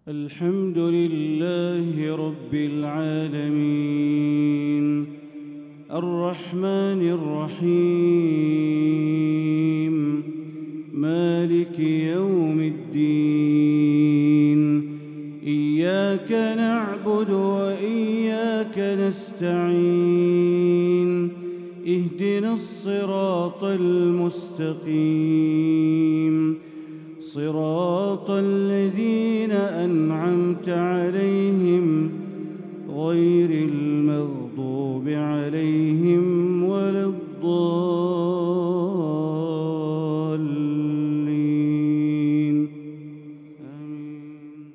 الحمد لله رب العالمين الرحمن الرحيم مالك يوم الدين إياك نعبد وإياك نستعين اهدنا الصراط المستقيم صراط الذين أنعمت عليهم غير المغضوب عليهم ولا الضالين آمين.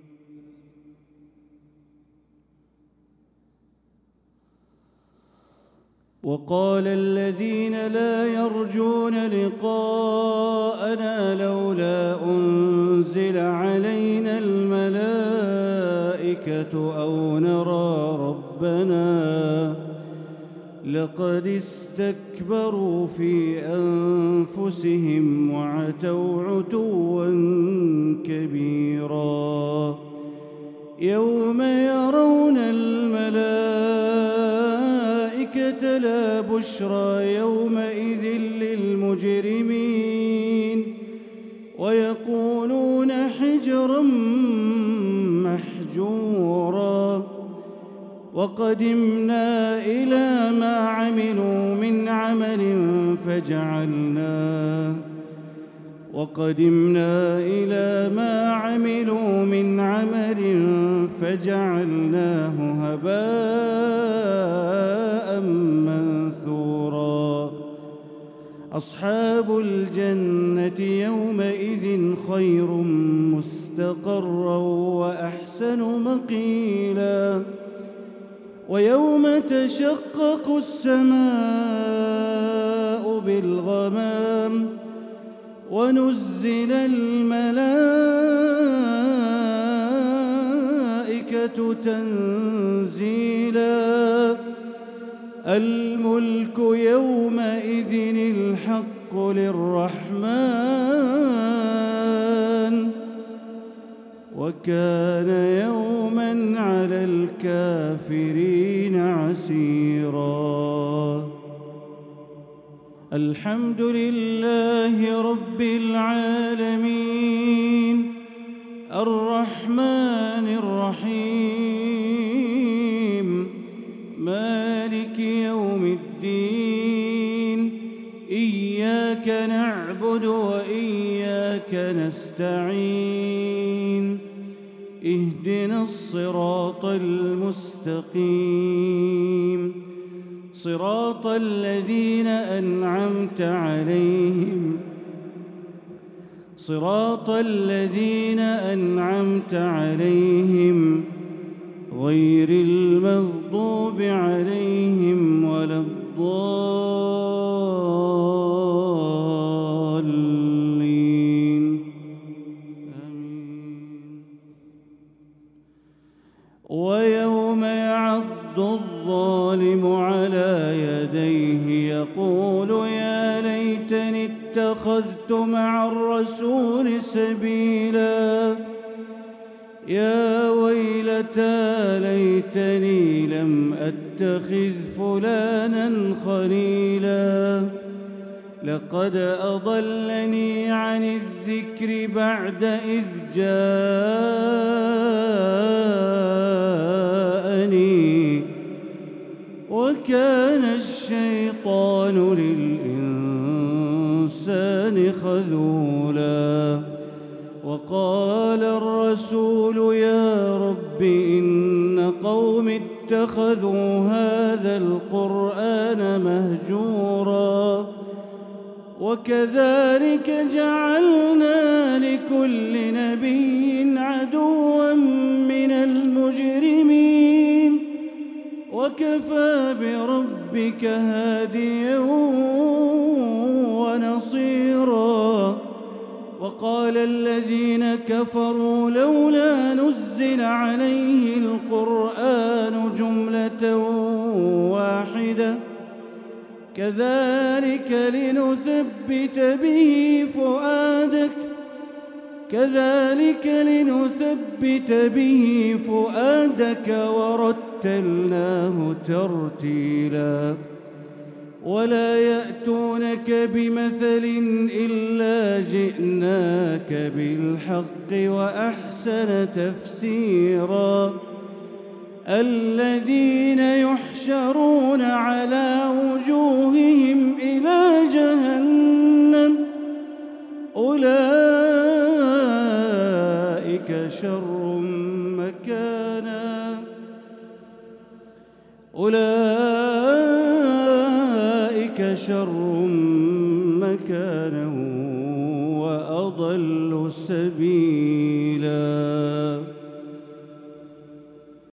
وقال الذين لا يرجون لقاءنا لولا أنزل علينا الملائكة أو نرى ربنا لقد استكبروا في أنفسهم وعتوا عتوا كبيرا يوم يرون الملائكة لا بشرى يومئذ للمجرمين ويقولون حجرا محجورا وقدمنا إلى ما عملوا من عمل فجعلناه هباء منثورا أصحاب الجنة يومئذ خير مستقرا وأحسن مقيلا ويوم تشقق السماء بالغمام ونزل الملائكة تنزيلا الملك يومئذ الحق للرحمن وكان يوما على الكافرين عسيرا الحمد لله رب العالمين الرحمن الرحيم مالك يوم الدين إياك نعبد وإياك نستعين اهدنا الصراط المستقيم صراط الذين أنعمت عليهم غير المغضوب عليهم ولا الضالين آمين. ويوم يعض الظالم على يديه يقول يا ليتني اتخذت مع الرسول سبيلا يا ويلتى ليتني لم أتخذ فلانا خليلا لقد أضلني عن الذكر بعد إذ جاءني وكان الشيطان للإنسان خذولا وقال الرسول يا رب إن قوم اتخذوا هذا القرآن مهجورا وكذلك جعلنا لكل نبي عدوا من المجرمين وكفى بربك هاديا ونصيرا وقال الذين كفروا لولا نزل عليه القرآن جملة واحدة كذلك لنثبت به فؤادك كذلك لنثبت به فؤادك ورتلناه ترتيلا ولا يأتونك بمثل إلا جئناك بالحق وأحسن تفسيرا الذين يحشرون على وجوههم إلى جهنم أولئك شر مكانا